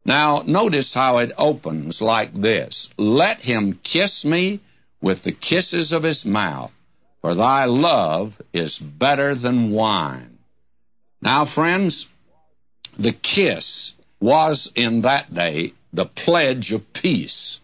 Now, notice how it opens like this. Let him kiss me with the kisses of his mouth, for thy love is better than wine. Now, friends, the kiss was in that day the pledge of peace,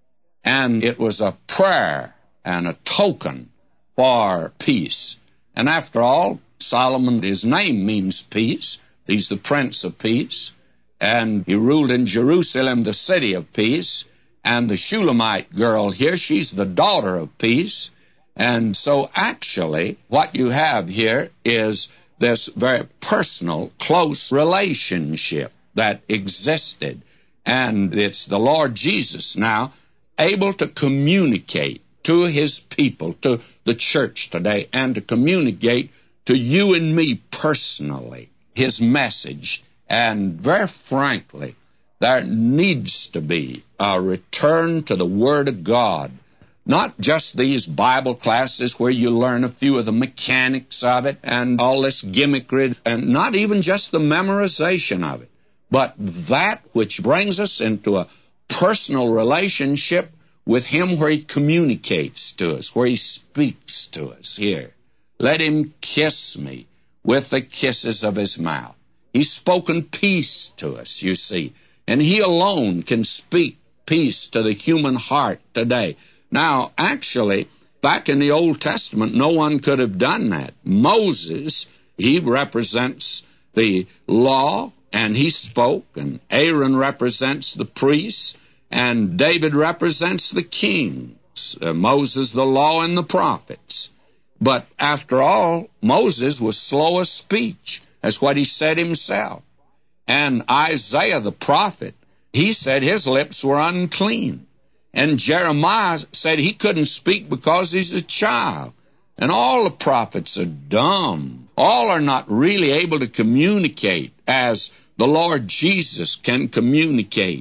and it was a prayer and a token for peace. And after all, Solomon, his name means peace. He's the Prince of Peace, and he ruled in Jerusalem, the city of peace. And the Shulamite girl here, she's the daughter of peace. And so actually what you have here is this very personal, close relationship that existed. And it's the Lord Jesus now able to communicate to his people, to the church today, and to communicate to you and me personally his message. And very frankly, there needs to be a return to the Word of God. Not just these Bible classes where you learn a few of the mechanics of it and all this gimmickry, and not even just the memorization of it, but that which brings us into a personal relationship with Him where He communicates to us, where He speaks to us here. Let Him kiss me with the kisses of His mouth. He's spoken peace to us, you see, and He alone can speak peace to the human heart today. Now, actually, back in the Old Testament, no one could have done that. Moses, he represents the law, and he spoke, and Aaron represents the priests, and David represents the kings, Moses, the law, and the prophets. But after all, Moses was slow of speech. That's what he said himself. And Isaiah, the prophet, he said his lips were unclean. And Jeremiah said he couldn't speak because he's a child. And all the prophets are dumb. All are not really able to communicate as the Lord Jesus can communicate.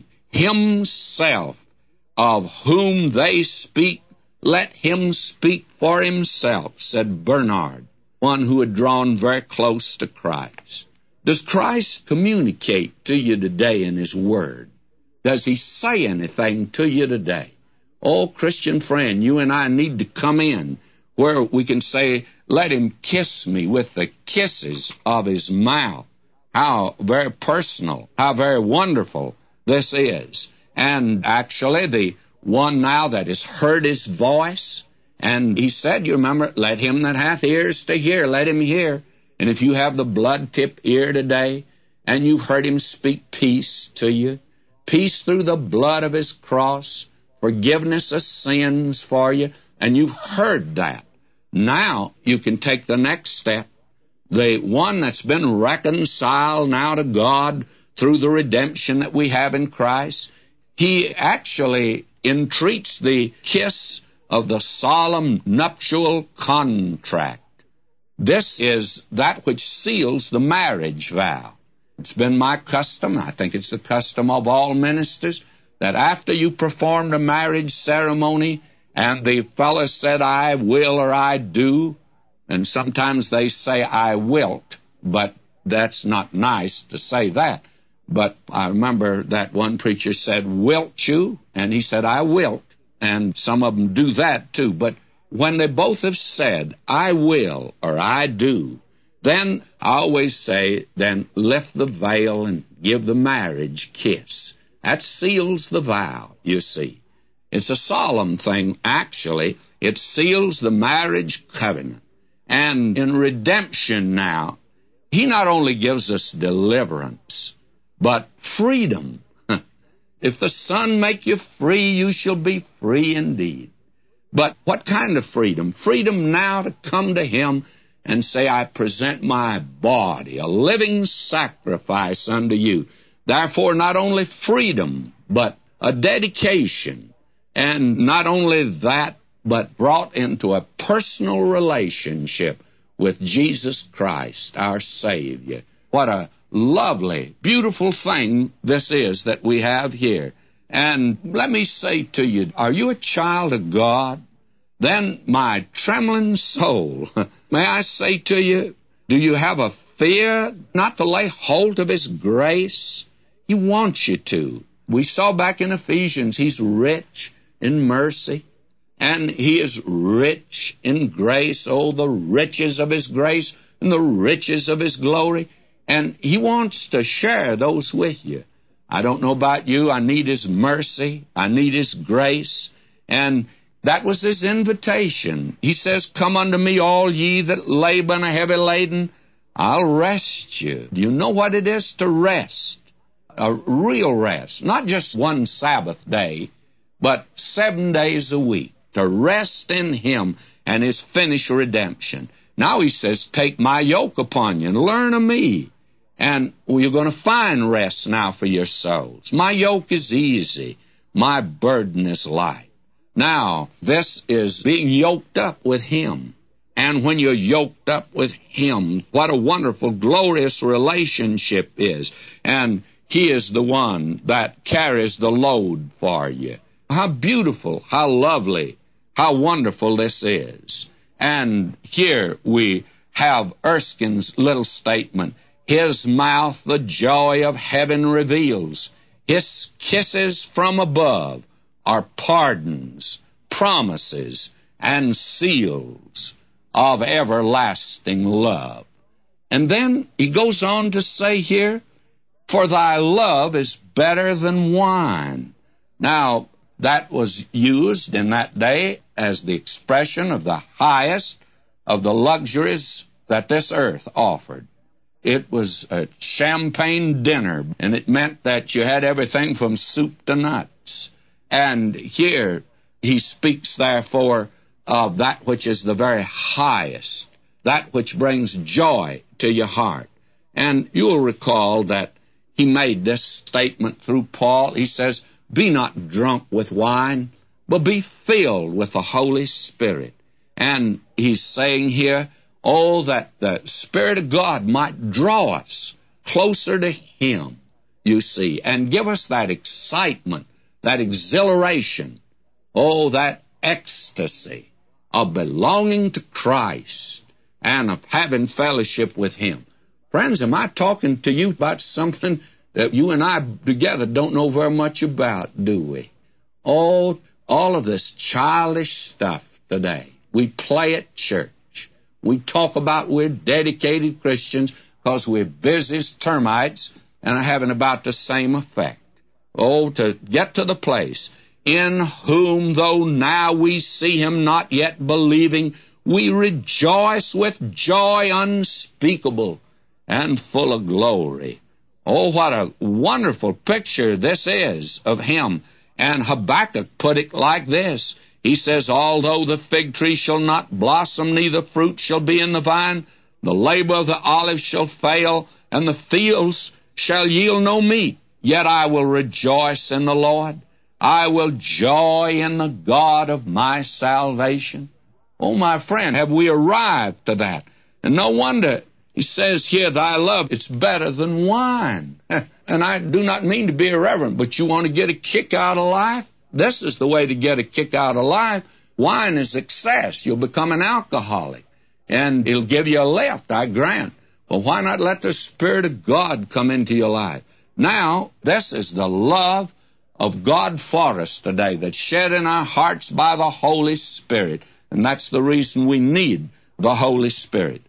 Himself, of whom they speak, let him speak for himself, said Bernard, one who had drawn very close to Christ. Does Christ communicate to you today in His Word? Does He say anything to you today? Oh, Christian friend, you and I need to come in where we can say, let Him kiss me with the kisses of His mouth. How very personal, how very wonderful this is. And actually, the one now that has heard His voice, and He said, you remember, let him that hath ears to hear, let him hear. And if you have the blood-tipped ear today, and you've heard Him speak peace to you, peace through the blood of His cross, forgiveness of sins for you, and you've heard that. Now you can take the next step. The one that's been reconciled now to God through the redemption that we have in Christ, he actually entreats the kiss of the solemn nuptial contract. This is that which seals the marriage vow. It's been my custom, I think it's the custom of all ministers, that after you perform the marriage ceremony and the fellow said, I will or I do, and sometimes they say, I wilt, but that's not nice to say that. But I remember that one preacher said, wilt you? And he said, I wilt. And some of them do that too. But when they both have said, I will or I do, then I always say, then lift the veil and give the marriage kiss. That seals the vow, you see. It's a solemn thing, actually. It seals the marriage covenant. And in redemption now, He not only gives us deliverance, but freedom. If the Son make you free, you shall be free indeed. But what kind of freedom? Freedom now to come to Him and say, I present my body, a living sacrifice unto you. Therefore, not only freedom, but a dedication. And not only that, but brought into a personal relationship with Jesus Christ, our Savior. What a lovely, beautiful thing this is that we have here. And let me say to you, are you a child of God? Then, my trembling soul, may I say to you, do you have a fear not to lay hold of His grace? He wants you to. We saw back in Ephesians, He's rich in mercy, and He is rich in grace. Oh, the riches of His grace and the riches of His glory. And He wants to share those with you. I don't know about you. I need His mercy. I need His grace. And that was His invitation. He says, "Come unto me, all ye that labor and are heavy laden. I'll rest you." Do you know what it is to rest? A real rest. Not just one Sabbath day, but 7 days a week. To rest in Him and His finished redemption. Now He says, "Take my yoke upon you and learn of me." And you're going to find rest now for your souls. My yoke is easy. My burden is light. Now, this is being yoked up with Him. And when you're yoked up with Him, what a wonderful, glorious relationship is. And He is the one that carries the load for you. How beautiful, how lovely, how wonderful this is. And here we have Erskine's little statement. His mouth the joy of heaven reveals. His kisses from above are pardons, promises, and seals of everlasting love. And then he goes on to say here, "For thy love is better than wine." Now, that was used in that day as the expression of the highest of the luxuries that this earth offered. It was a champagne dinner, and it meant that you had everything from soup to nuts. And here he speaks, therefore, of that which is the very highest, that which brings joy to your heart. And you'll recall that he made this statement through Paul. He says, "Be not drunk with wine, but be filled with the Holy Spirit." And he's saying here, oh, that the Spirit of God might draw us closer to Him, you see, and give us that excitement, that exhilaration, oh, that ecstasy of belonging to Christ and of having fellowship with Him. Friends, am I talking to you about something that you and I together don't know very much about, do we? Oh, all of this childish stuff today. We play at church. We talk about we're dedicated Christians because we're busy as termites and are having about the same effect. Oh, to get to the place, "In whom, though now we see Him not yet believing, we rejoice with joy unspeakable and full of glory." Oh, what a wonderful picture this is of Him. And Habakkuk put it like this. He says, "Although the fig tree shall not blossom, neither fruit shall be in the vine, the labor of the olive shall fail, and the fields shall yield no meat, yet I will rejoice in the Lord. I will joy in the God of my salvation." Oh, my friend, have we arrived to that? And no wonder he says here, "Thy love, it's better than wine." And I do not mean to be irreverent, but you want to get a kick out of life? This is the way to get a kick out of life. Wine is excess. You'll become an alcoholic, and it'll give you a lift, I grant. Well, why not let the Spirit of God come into your life? Now, this is the love of God for us today that's shed in our hearts by the Holy Spirit, and that's the reason we need the Holy Spirit.